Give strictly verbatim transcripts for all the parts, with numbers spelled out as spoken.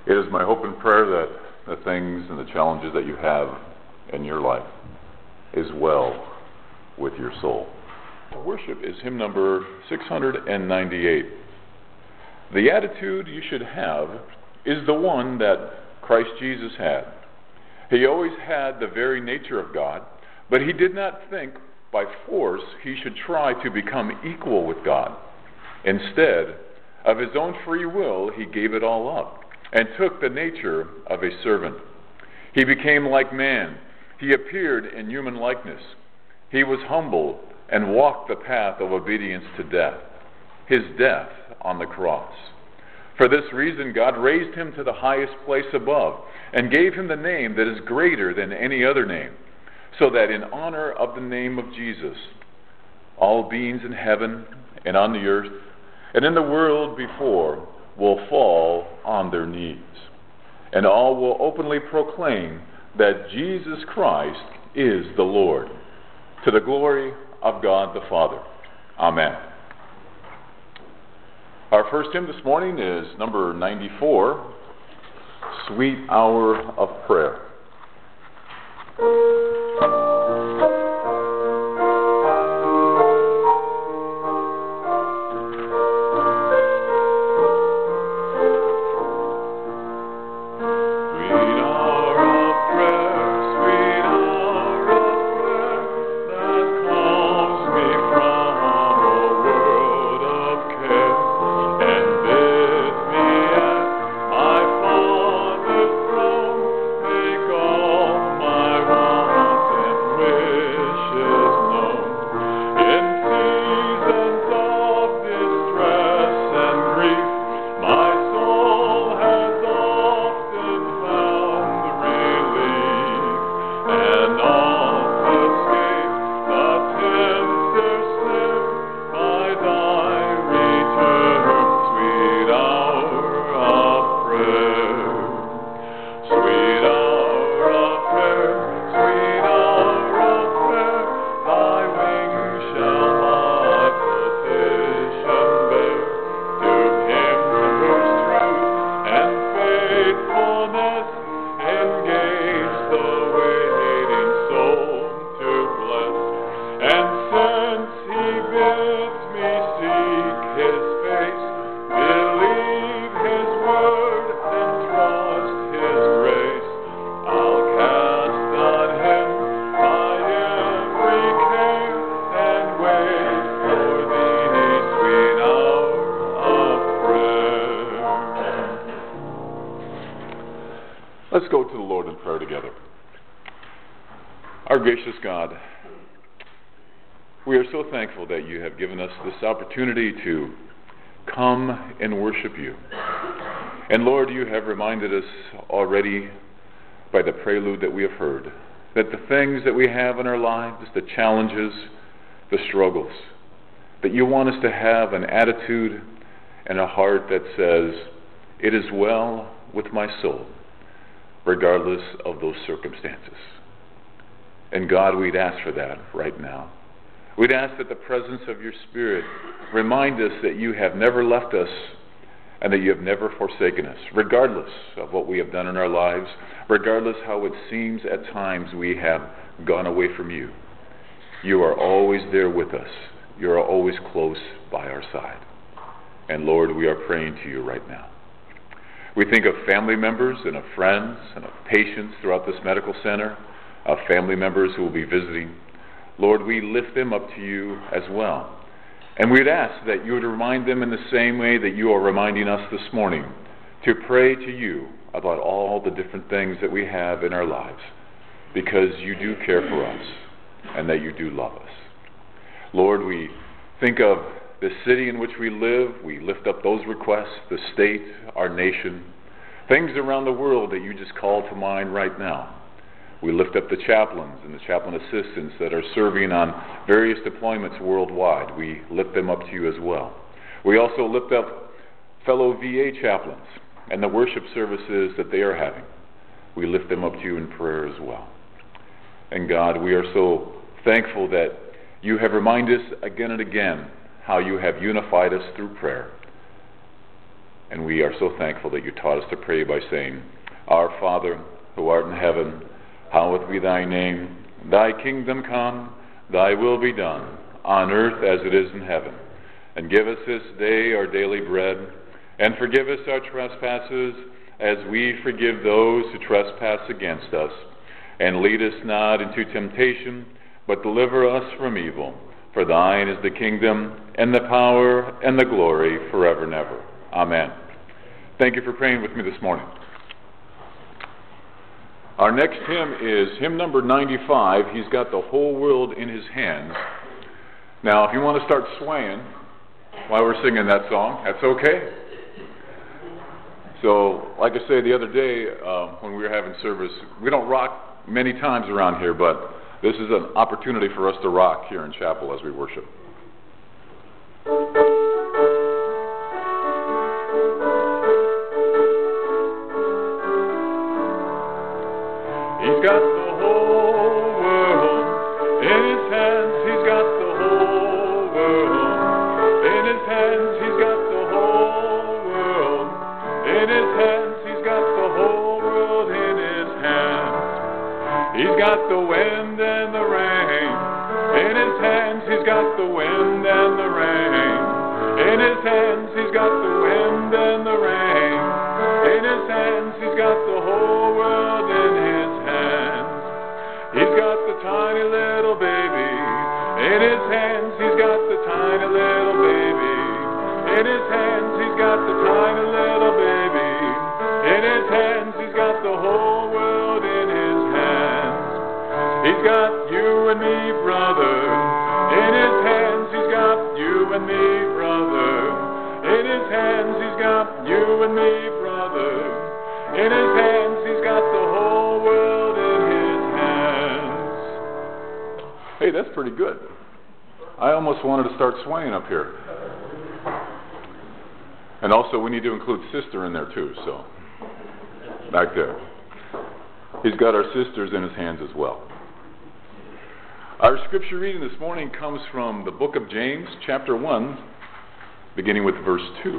It is my hope and prayer that the things and the challenges that you have in your life is well with your soul. Worship is hymn number six hundred ninety-eight. The attitude you should have is the one that Christ Jesus had. He always had the very nature of God, but he did not think by force he should try to become equal with God. Instead, of his own free will, he gave it all up and took the nature of a servant. He became like man. He appeared in human likeness. He was humble and walked the path of obedience to death, his death on the cross. For this reason, God raised him to the highest place above and gave him the name that is greater than any other name, so that in honor of the name of Jesus, all beings in heaven and on the earth and in the world before will fall on their knees, and all will openly proclaim that Jesus Christ is the Lord, to the glory of God the Father. Amen. Our first hymn this morning is number ninety-four, Sweet Hour of Prayer. Let's go to the Lord in prayer together. Our gracious God, we are so thankful that you have given us this opportunity to come and worship you. And Lord, you have reminded us already by the prelude that we have heard that the things that we have in our lives, the challenges, the struggles, that you want us to have an attitude and a heart that says, it is well with my soul, regardless of those circumstances. And God, we'd ask for that right now. We'd ask that the presence of your Spirit remind us that you have never left us and that you have never forsaken us, regardless of what we have done in our lives, regardless how it seems at times we have gone away from you. You are always there with us. You are always close by our side. And Lord, we are praying to you right now. We think of family members and of friends and of patients throughout this medical center, of family members who will be visiting. Lord, we lift them up to you as well. And we'd ask that you would remind them in the same way that you are reminding us this morning to pray to you about all the different things that we have in our lives, because you do care for us and that you do love us. Lord, we think of the city in which we live. We lift up those requests, the state, our nation, things around the world that you just call to mind right now. We lift up the chaplains and the chaplain assistants that are serving on various deployments worldwide. We lift them up to you as well. We also lift up fellow V A chaplains and the worship services that they are having. We lift them up to you in prayer as well. And God, we are so thankful that you have reminded us again and again how you have unified us through prayer. And we are so thankful that you taught us to pray by saying, Our Father, who art in heaven, hallowed be thy name. Thy kingdom come, thy will be done, on earth as it is in heaven. And give us this day our daily bread, and forgive us our trespasses, as we forgive those who trespass against us. And lead us not into temptation, but deliver us from evil. For thine is the kingdom, and the power, and the glory, forever and ever. Amen. Thank you for praying with me this morning. Our next hymn is hymn number ninety-five. He's got the whole world in his hands. Now, if you want to start swaying while we're singing that song, that's okay. So, like I say the other day uh, when we were having service, we don't rock many times around here, but this is an opportunity for us to rock here in chapel as we worship. He's got the whole world in his hands. He's got the whole world in his hands. He's got the whole world in his hands. He's got the whole world in his hands. He's got the wind and the rain in his hands. He's got the wind and the rain in his hands. He's got the wind and the rain in his hands. He's got the whole world in his hands. He's got the tiny little baby in his hands. He's got the tiny little baby in his hands. He's got the tiny little baby in his hands. He's got the whole world in his hands. He's got you and me, brother, in his hands. He's got you and me, brother, in his hands. He's got you and me, brother, in his hands. He's got the whole world in his hands. Hey, that's pretty good. I almost wanted to start swaying up here. And also, we need to include sister in there too, so back there. He's got our sisters in his hands as well. Our scripture reading this morning comes from the book of James, chapter one, beginning with verse two.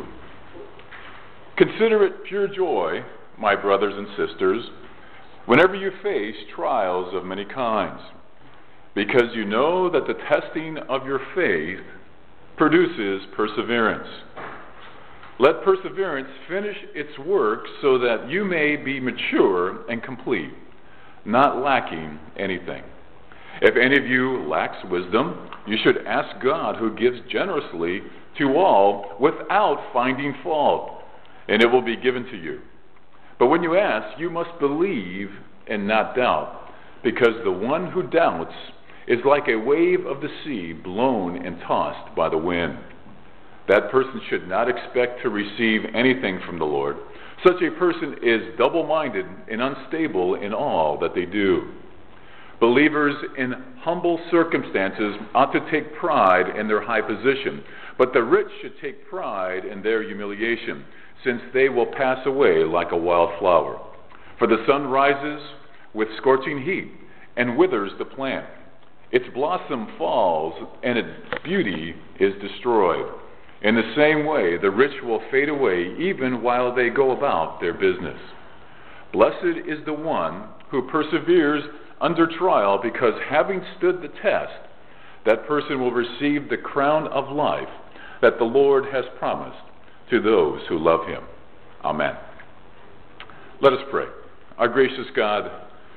Consider it pure joy, my brothers and sisters, whenever you face trials of many kinds, because you know that the testing of your faith produces perseverance. Let perseverance finish its work so that you may be mature and complete, not lacking anything. If any of you lacks wisdom, you should ask God, who gives generously to all without finding fault, and it will be given to you. But when you ask, you must believe and not doubt, because the one who doubts is like a wave of the sea blown and tossed by the wind. That person should not expect to receive anything from the Lord. Such a person is double-minded and unstable in all that they do. Believers in humble circumstances ought to take pride in their high position, but the rich should take pride in their humiliation, since they will pass away like a wild flower. For the sun rises with scorching heat and withers the plant. Its blossom falls and its beauty is destroyed. In the same way, the rich will fade away even while they go about their business. Blessed is the one who perseveres under trial, because having stood the test, that person will receive the crown of life that the Lord has promised to those who love him. Amen. Let us pray. Our gracious God,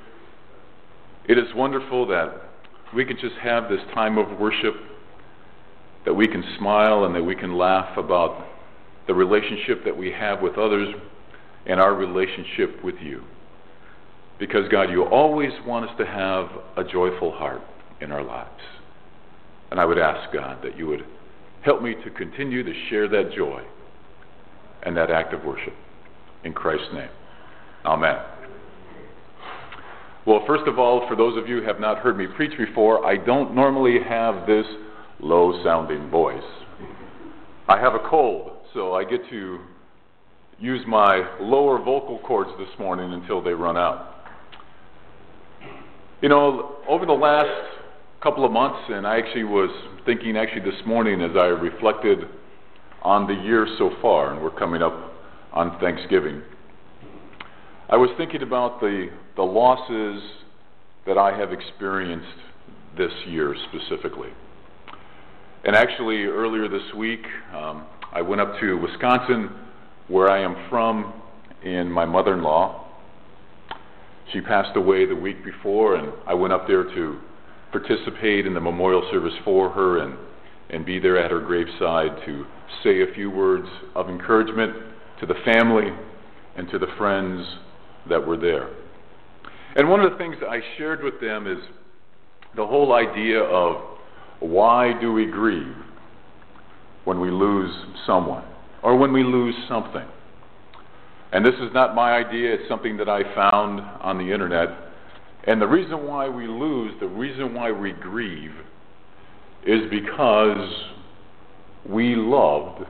it is wonderful that we can just have this time of worship, that we can smile and that we can laugh about the relationship that we have with others and our relationship with you. Because, God, you always want us to have a joyful heart in our lives. And I would ask, God, that you would help me to continue to share that joy and that act of worship. In Christ's name, amen. Well, first of all, for those of you who have not heard me preach before, I don't normally have this low-sounding voice. I have a cold, so I get to use my lower vocal cords this morning until they run out. You know, over the last couple of months, and I actually was thinking actually this morning as I reflected on the year so far, and we're coming up on Thanksgiving, I was thinking about the, the losses that I have experienced this year specifically. And actually, earlier this week, um, I went up to Wisconsin, where I am from, in my mother-in-law. She passed away the week before, and I went up there to participate in the memorial service for her and, and be there at her graveside to say a few words of encouragement to the family and to the friends that were there. And one of the things that I shared with them is the whole idea of why do we grieve when we lose someone or when we lose something. And this is not my idea, it's something that I found on the internet. And the reason why we lose, the reason why we grieve, is because we loved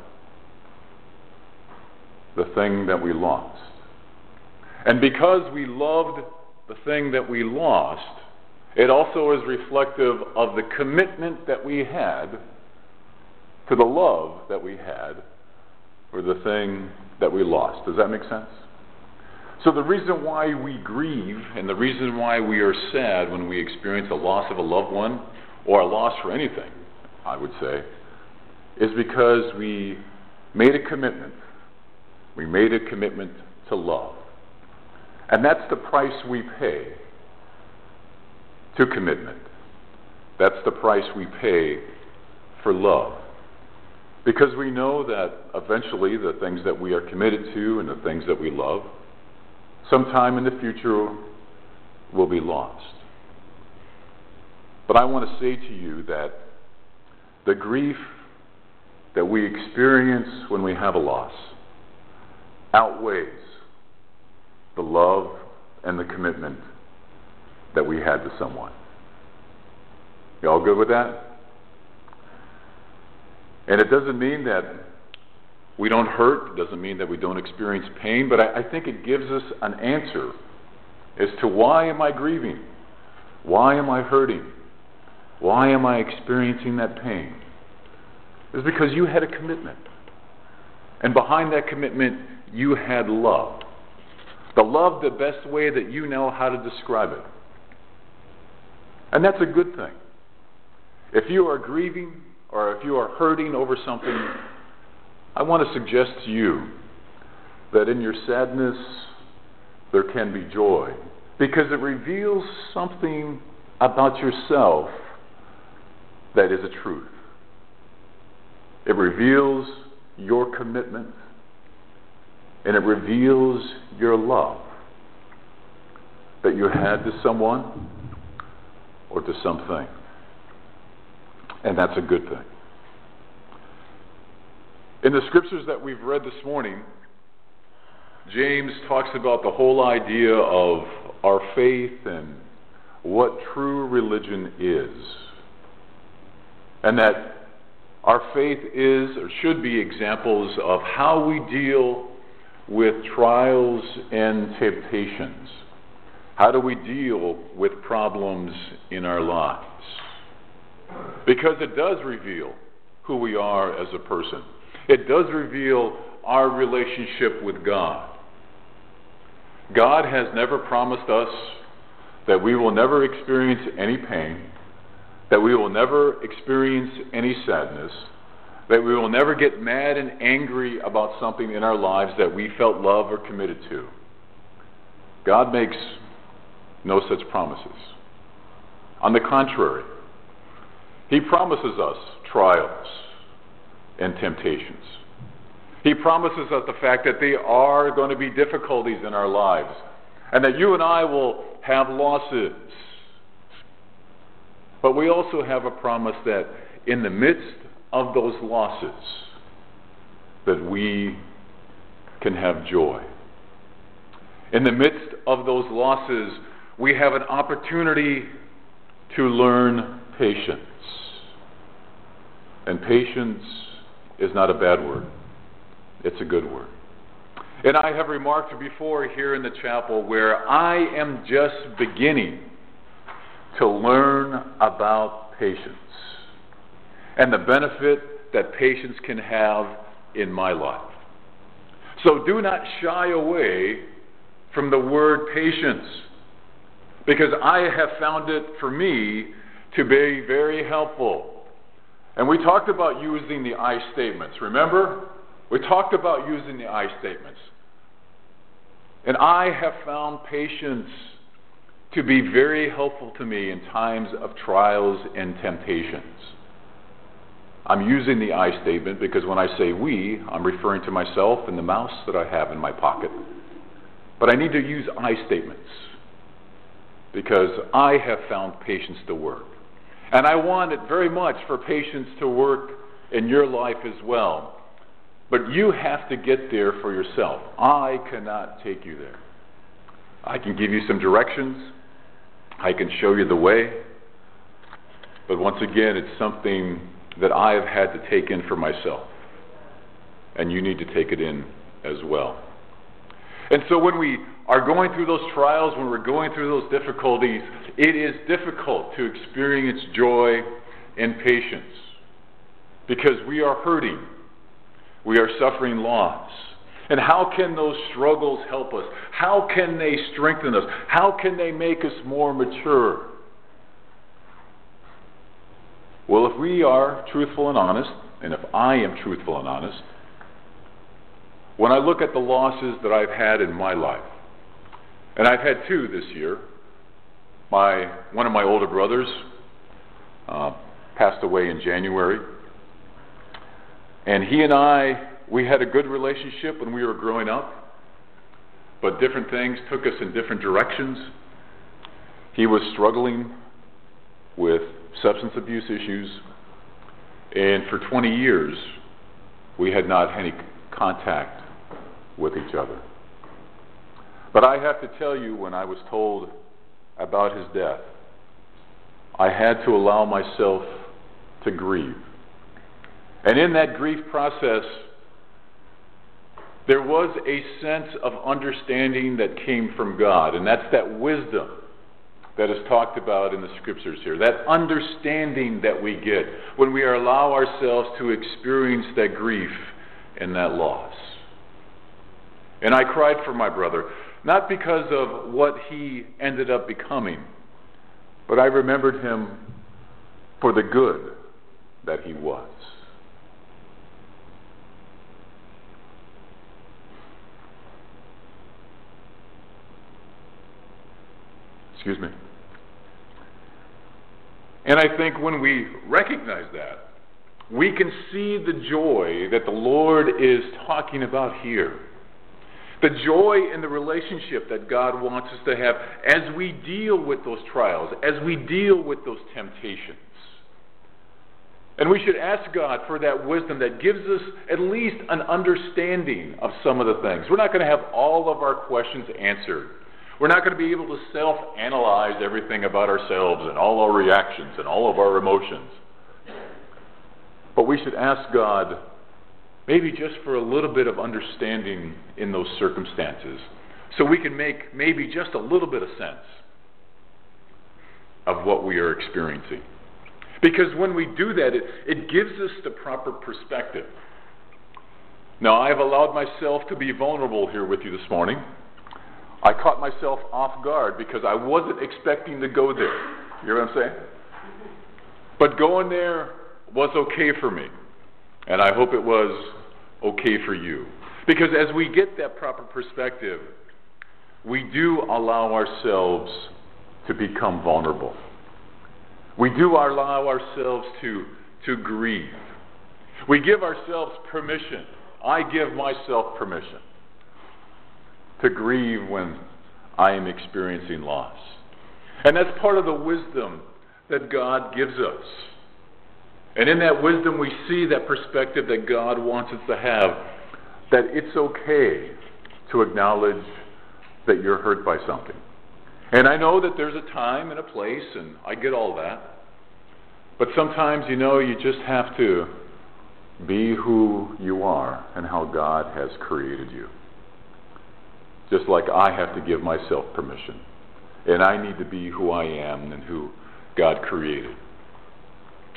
the thing that we lost. And because we loved the thing that we lost, it also is reflective of the commitment that we had to the love that we had for the thing that we lost. Does that make sense? So the reason why we grieve and the reason why we are sad when we experience a loss of a loved one, or a loss for anything, I would say, is because we made a commitment. We made a commitment to love. And that's the price we pay to commitment. That's the price we pay for love. Because we know that eventually the things that we are committed to and the things that we love, sometime in the future will be lost. But I want to say to you that the grief that we experience when we have a loss outweighs the love and the commitment that we had to someone. You all good with that? And it doesn't mean that we don't hurt, it doesn't mean that we don't experience pain, but I, I think it gives us an answer as to why am I grieving? Why am I hurting? Why am I experiencing that pain? It's because you had a commitment. And behind that commitment, you had love. The love, the best way that you know how to describe it. And that's a good thing. If you are grieving or if you are hurting over something, I want to suggest to you that in your sadness there can be joy, because it reveals something about yourself that is a truth. It reveals your commitment, and it reveals your love that you had to someone or to something. And that's a good thing. In the scriptures that we've read this morning, James talks about the whole idea of our faith and what true religion is. And that our faith is or should be examples of how we deal with trials and temptations. How do we deal with problems in our lives? Because it does reveal who we are as a person. It does reveal our relationship with God. God has never promised us that we will never experience any pain, that we will never experience any sadness, that we will never get mad and angry about something in our lives that we felt love or committed to. God makes no such promises. On the contrary, He promises us trials and temptations. He promises us the fact that there are going to be difficulties in our lives and that you and I will have losses. But we also have a promise that in the midst of those losses, that we can have joy. In the midst of those losses, we have an opportunity to learn patience. And patience is not a bad word. It's a good word. And I have remarked before here in the chapel where I am just beginning to learn about patience and the benefit that patience can have in my life. So do not shy away from the word patience, because I have found it for me to be very helpful. And we talked about using the I statements. Remember? We talked about using the I statements. And I have found patience to be very helpful to me in times of trials and temptations. I'm using the I statement because when I say we, I'm referring to myself and the mouse that I have in my pocket. But I need to use I statements because I have found patience to work. And I want it very much for patience to work in your life as well. But you have to get there for yourself. I cannot take you there. I can give you some directions. I can show you the way. But once again, it's something that I have had to take in for myself. And you need to take it in as well. And so when we are going through those trials, when we're going through those difficulties, it is difficult to experience joy and patience because we are hurting. We are suffering loss. And how can those struggles help us? How can they strengthen us? How can they make us more mature? Well, if we are truthful and honest, and if I am truthful and honest, when I look at the losses that I've had in my life, and I've had two this year, my one of my older brothers uh, passed away in January, and he and I, we had a good relationship when we were growing up, but different things took us in different directions. He was struggling with substance abuse issues, and for twenty years, we had not had any contact with each other. But I have to tell you, when I was told about his death, I had to allow myself to grieve. And in that grief process, there was a sense of understanding that came from God, and that's that wisdom that is talked about in the scriptures here, that understanding that we get when we allow ourselves to experience that grief and that loss. And I cried for my brother, not because of what he ended up becoming, but I remembered him for the good that he was. Excuse me. And I think when we recognize that, we can see the joy that the Lord is talking about here. The joy in the relationship that God wants us to have as we deal with those trials, as we deal with those temptations. And we should ask God for that wisdom that gives us at least an understanding of some of the things. We're not going to have all of our questions answered. We're not going to be able to self-analyze everything about ourselves and all our reactions and all of our emotions. But we should ask God, maybe just for a little bit of understanding in those circumstances, so we can make maybe just a little bit of sense of what we are experiencing. Because when we do that, it, it gives us the proper perspective. Now, I've allowed myself to be vulnerable here with you this morning. I caught myself off guard because I wasn't expecting to go there. You hear what I'm saying? But going there was okay for me. And I hope it was okay for you. Because as we get that proper perspective, we do allow ourselves to become vulnerable. We do allow ourselves to, to grieve. We give ourselves permission. I give myself permission to grieve when I am experiencing loss. And that's part of the wisdom that God gives us. And in that wisdom, we see that perspective that God wants us to have, that it's okay to acknowledge that you're hurt by something. And I know that there's a time and a place, and I get all that. But sometimes, you know, you just have to be who you are and how God has created you. Just like I have to give myself permission. And I need to be who I am and who God created.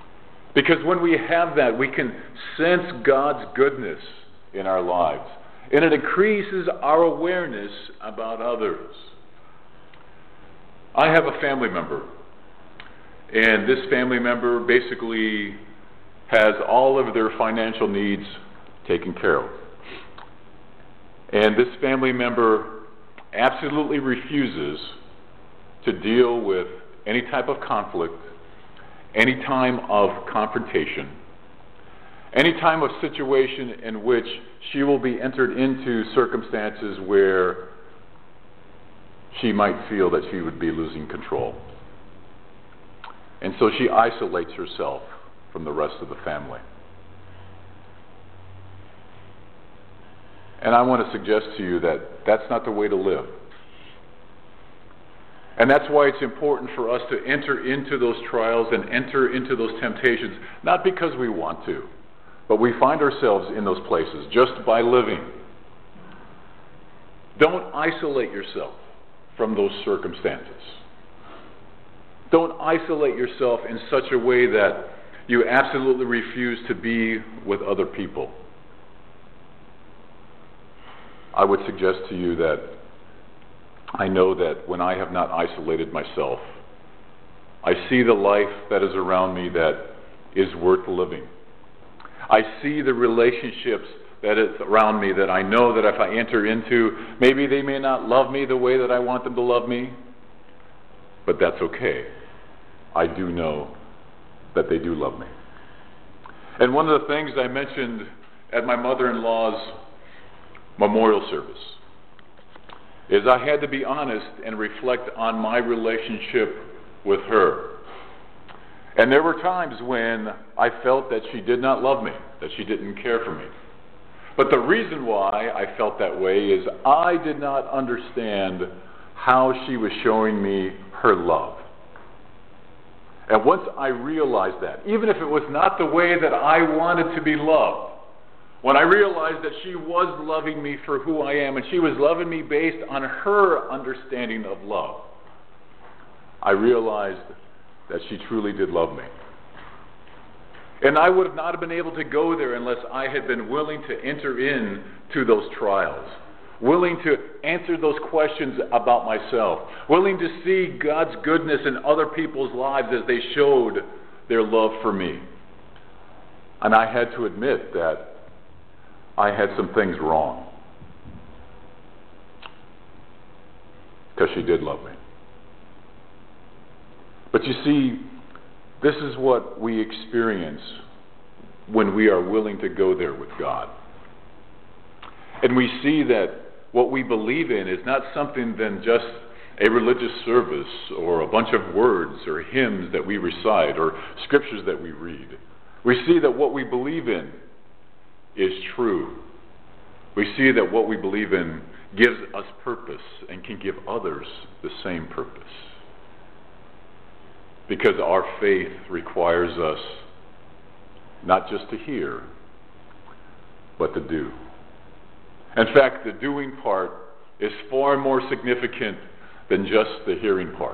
Because when we have that, we can sense God's goodness in our lives. and it increases our awareness about others. I have a family member, and this family member basically has all of their financial needs taken care of. And this family member absolutely refuses to deal with any type of conflict, any time of confrontation, any time of situation in which she will be entered into circumstances where she might feel that she would be losing control. And so she isolates herself from the rest of the family. And I want to suggest to you that that's not the way to live. And that's why it's important for us to enter into those trials and enter into those temptations, not because we want to, but we find ourselves in those places just by living. Don't isolate yourself from those circumstances. Don't isolate yourself in such a way that you absolutely refuse to be with other people. I would suggest to you that I know that when I have not isolated myself, I see the life that is around me that is worth living. I see the relationships that is around me that I know that if I enter into, maybe they may not love me the way that I want them to love me, but that's okay. I do know that they do love me. And one of the things I mentioned at my mother-in-law's memorial service is I had to be honest and reflect on my relationship with her. And there were times when I felt that she did not love me, that she didn't care for me. But the reason why I felt that way is I did not understand how she was showing me her love. And once I realized that, even if it was not the way that I wanted to be loved, when I realized that she was loving me for who I am, and she was loving me based on her understanding of love, I realized that she truly did love me. And I would have not have been able to go there unless I had been willing to enter in to those trials, willing to answer those questions about myself, willing to see God's goodness in other people's lives as they showed their love for me. And I had to admit that I had some things wrong, because she did love me. But you see, this is what we experience when we are willing to go there with God. And we see that what we believe in is not something than just a religious service or a bunch of words or hymns that we recite or scriptures that we read. We see that what we believe in is true. We see that what we believe in gives us purpose and can give others the same purpose. Because our faith requires us not just to hear, but to do. In fact, the doing part is far more significant than just the hearing part.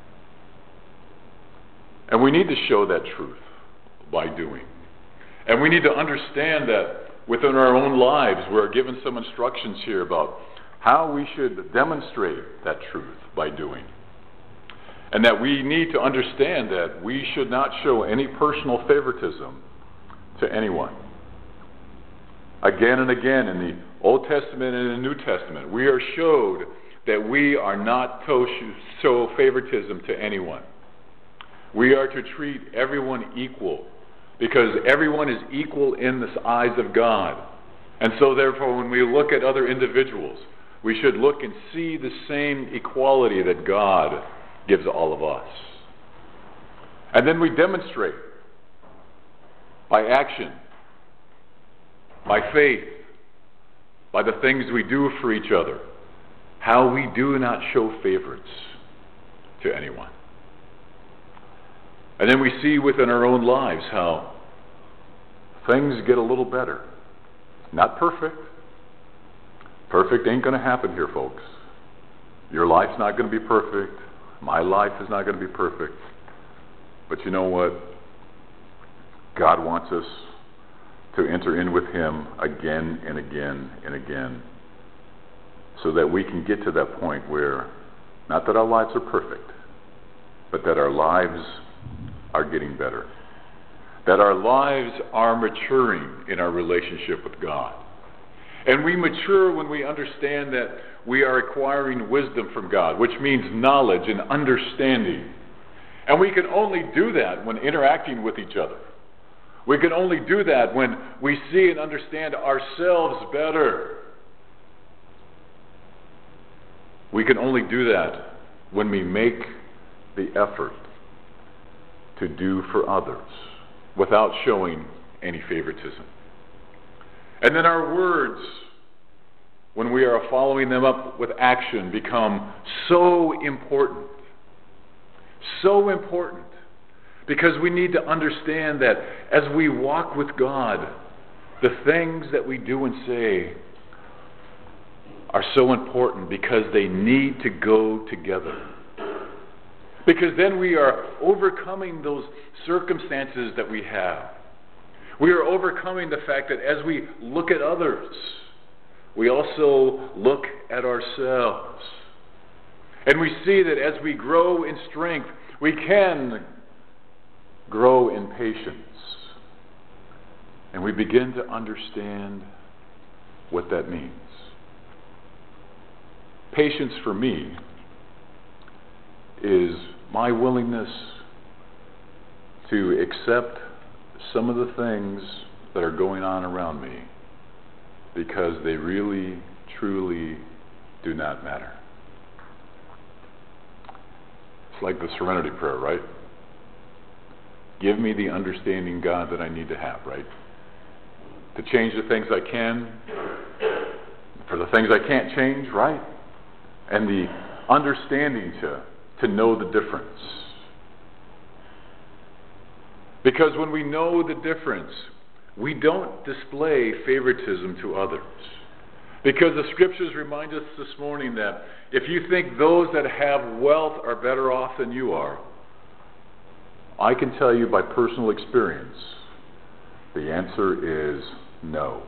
And we need to show that truth by doing. And we need to understand that within our own lives, we're given some instructions here about how we should demonstrate that truth by doing. And that we need to understand that we should not show any personal favoritism to anyone. Again and again in the Old Testament and in the New Testament, we are showed that we are not to show favoritism to anyone. We are to treat everyone equal, because everyone is equal in the eyes of God. And so therefore, when we look at other individuals, we should look and see the same equality that God gives all of us. And then we demonstrate by action, by faith, by the things we do for each other, how we do not show favorites to anyone. And then we see within our own lives how things get a little better. Not perfect. Perfect ain't going to happen here, folks. Your life's not going to be perfect. My life is not going to be perfect. But you know what? God wants us to enter in with Him again and again and again, so that we can get to that point where, not that our lives are perfect, but that our lives are getting better. That our lives are maturing in our relationship with God. And we mature when we understand that we are acquiring wisdom from God, which means knowledge and understanding. And we can only do that when interacting with each other. We can only do that when we see and understand ourselves better. We can only do that when we make the effort to do for others without showing any favoritism. And then our words, when we are following them up with action, become so important. So important. Because we need to understand that as we walk with God, the things that we do and say are so important because they need to go together. Because then we are overcoming those circumstances that we have. We are overcoming the fact that as we look at others, we also look at ourselves. And we see that as we grow in strength, we can grow in patience. And we begin to understand what that means. Patience for me is my willingness to accept some of the things that are going on around me because they really, truly do not matter. It's like the Serenity Prayer, right? Give me the understanding, God, that I need to have, right? To change the things I can, for the things I can't change, right? And the understanding to, to know the difference. Because when we know the difference, we don't display favoritism to others. Because the Scriptures remind us this morning that if you think those that have wealth are better off than you are, I can tell you by personal experience, the answer is no.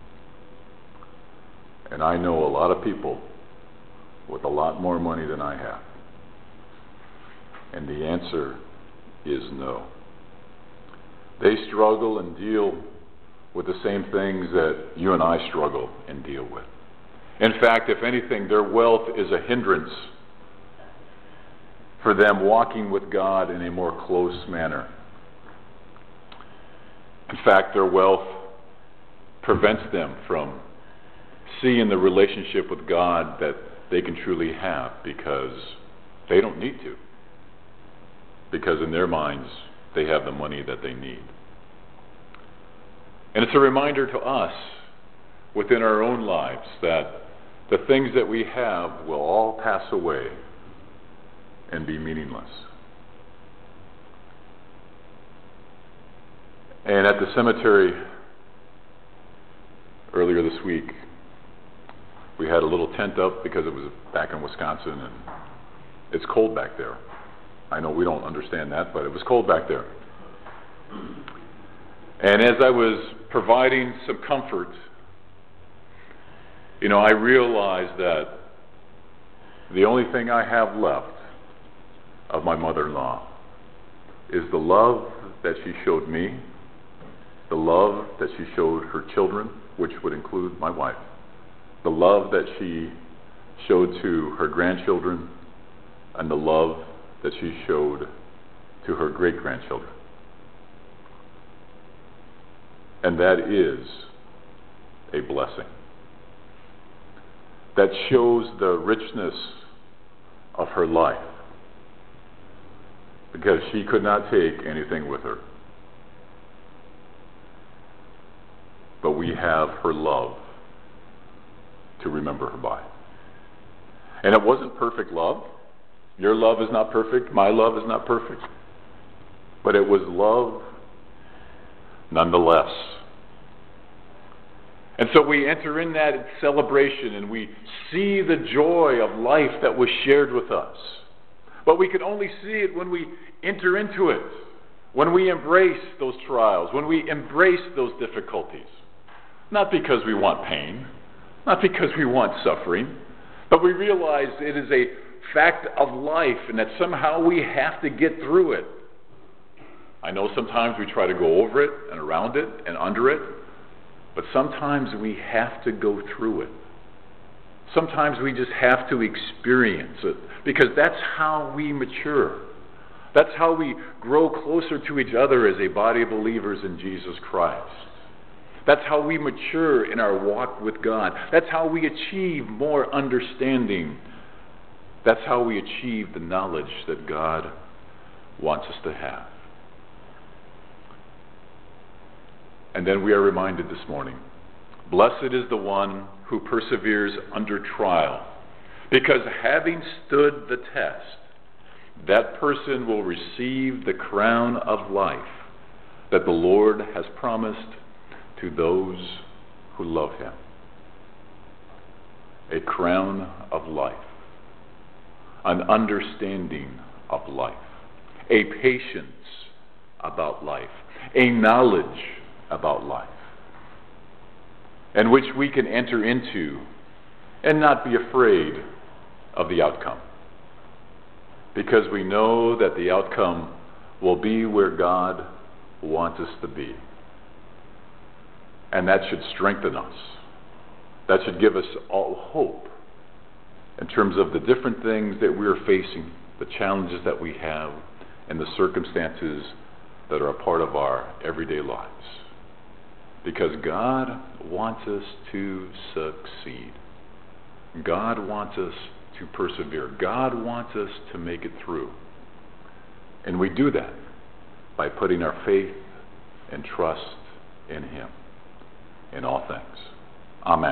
And I know a lot of people with a lot more money than I have. And the answer is no. They struggle and deal with the same things that you and I struggle and deal with. In fact, if anything, their wealth is a hindrance for them walking with God in a more close manner. In fact, their wealth prevents them from seeing the relationship with God that they can truly have because they don't need to. Because in their minds, they have the money that they need. And it's a reminder to us within our own lives that the things that we have will all pass away and be meaningless. And at the cemetery earlier this week, we had a little tent up because it was back in Wisconsin and it's cold back there. I know we don't understand that, but it was cold back there. And as I was providing some comfort, you know, I realized that the only thing I have left of my mother-in-law is the love that she showed me, the love that she showed her children, which would include my wife, the love that she showed to her grandchildren, and the love that she showed to her great-grandchildren. And that is a blessing. That shows the richness of her life. Because she could not take anything with her. But we have her love to remember her by. And it wasn't perfect love. Your love is not perfect. My love is not perfect. But it was love nonetheless. And so we enter in that celebration and we see the joy of life that was shared with us. But we can only see it when we enter into it. when we embrace those trials, when we embrace those difficulties, not because we want pain, not because we want suffering, but we realize it is a fact of life and that somehow we have to get through it. I know sometimes we try to go over it and around it and under it, but sometimes we have to go through it. Sometimes we just have to experience it, because that's how we mature. That's how we grow closer to each other as a body of believers in Jesus Christ. That's how we mature in our walk with God. That's how we achieve more understanding. That's how we achieve the knowledge that God wants us to have. And then we are reminded this morning, blessed is the one who perseveres under trial, because having stood the test, that person will receive the crown of life that the Lord has promised to those who love him. A crown of life, an understanding of life, a patience about life, a knowledge about life, and which we can enter into and not be afraid of the outcome, because we know that the outcome will be where God wants us to be. And that should strengthen us. That should give us all hope in terms of the different things that we're facing, the challenges that we have, and the circumstances that are a part of our everyday lives. Because God wants us to succeed. God wants us to persevere. God wants us to make it through. And we do that by putting our faith and trust in him in all things. Amen.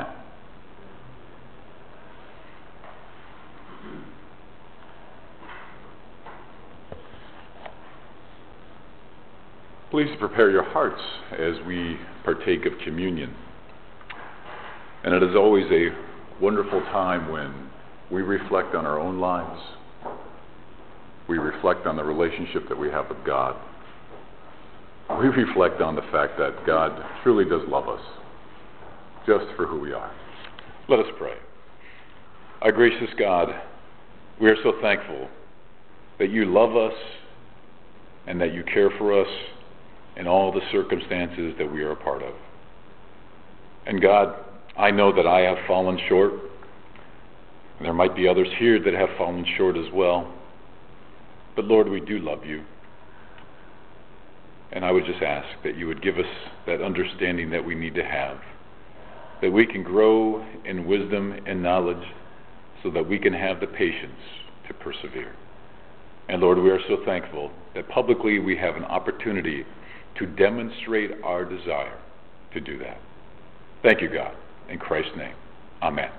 Please prepare your hearts as we partake of communion. And it is always a wonderful time when we reflect on our own lives. We reflect on the relationship that we have with God. We reflect on the fact that God truly does love us, just for who we are. Let us pray. Our gracious God, we are so thankful that you love us and that you care for us in all the circumstances that we are a part of. And God, I know that I have fallen short. And there might be others here that have fallen short as well. But Lord, we do love you. And I would just ask that you would give us that understanding that we need to have, that we can grow in wisdom and knowledge so that we can have the patience to persevere. And Lord, we are so thankful that publicly we have an opportunity to demonstrate our desire to do that. Thank you, God. In Christ's name, amen.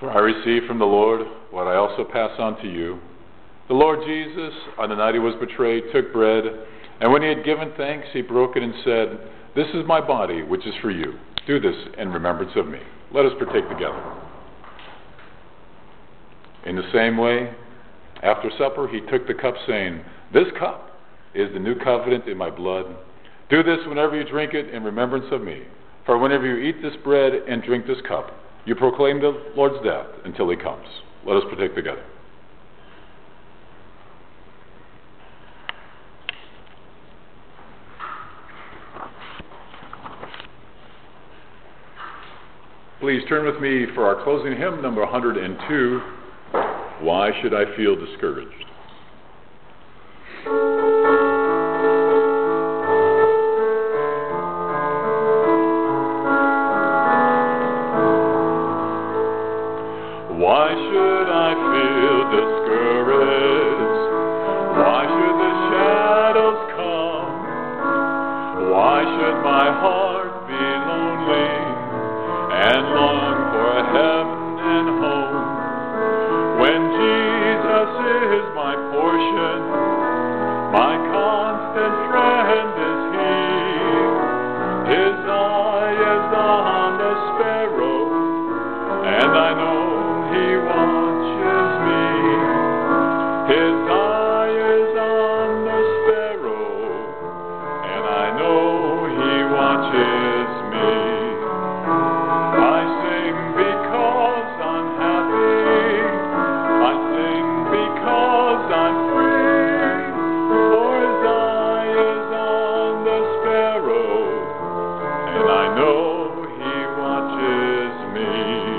For I received from the Lord what I also pass on to you. The Lord Jesus, on the night he was betrayed, took bread, and when he had given thanks, he broke it and said, "This is my body, which is for you. Do this in remembrance of me." Let us partake together. In the same way, after supper, he took the cup, saying, "This cup is the new covenant in my blood. Do this whenever you drink it in remembrance of me. For whenever you eat this bread and drink this cup, you proclaim the Lord's death until he comes." Let us partake together. Please turn with me for our closing hymn, number one hundred two, "Why Should I Feel Discouraged?" Why should I feel discouraged? Why should the shadows come? Why should my heart be lonely and long for heaven and home? When Jesus is my portion, my constant friend is he. His eye is on the sparrow, and I know he watches me. His eye is on the sparrow, and I know he watches me. I sing because I'm happy. I sing because I'm free. For his eye is on the sparrow, and I know he watches me.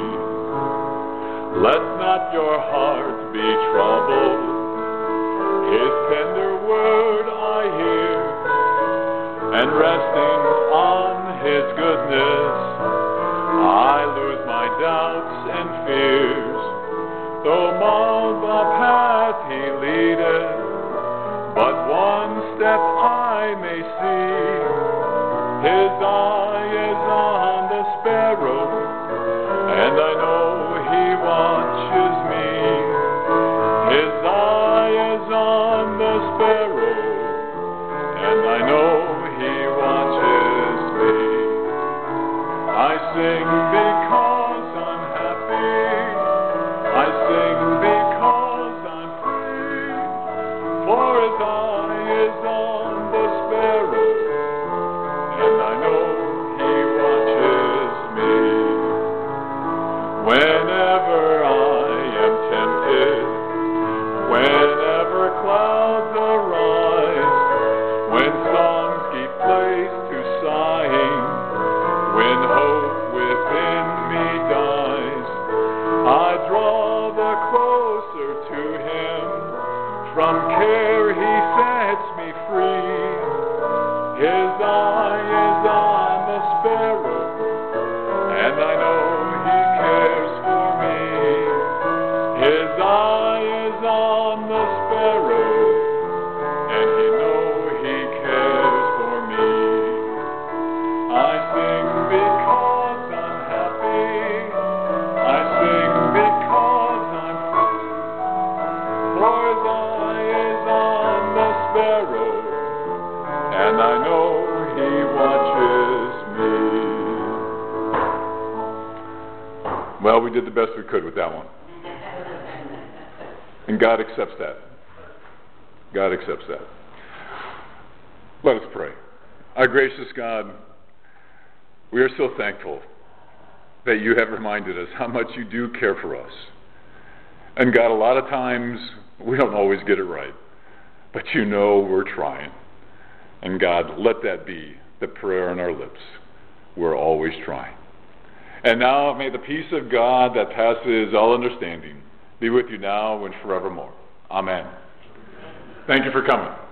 Let not your heart be troubled. His tender word I hear, and resting on his goodness, I lose my doubts and fears. Though on the path he leadeth, but one step I may see. His eye is on the sparrow, and I know he watches me. His eye is on the sparrow, and I know he watches me. I sing because I'm happy. I sing because I'm free. For his eye is on the sparrow, and I know he watches me. Whenever I am tempted, whenever clouds arise, when songs give place to sighing, when hope within me dies, I draw the closer to him. From care he sets me free. His eye is on the sparrow, and I know he cares for me. His eye is on the sparrow, and he know he cares for me. I sing because I'm happy. I sing because I'm free. For his eye is on the sparrow, and I know he watches me. Well, we did the best we could with that one. And God accepts that. God accepts that. Let us pray. Our gracious God, we are so thankful that you have reminded us how much you do care for us. And God, a lot of times we don't always get it right, but you know we're trying. And God, let that be the prayer on our lips. We're always trying. And now may the peace of God that passes all understanding be with you now and forevermore. Amen. Thank you for coming.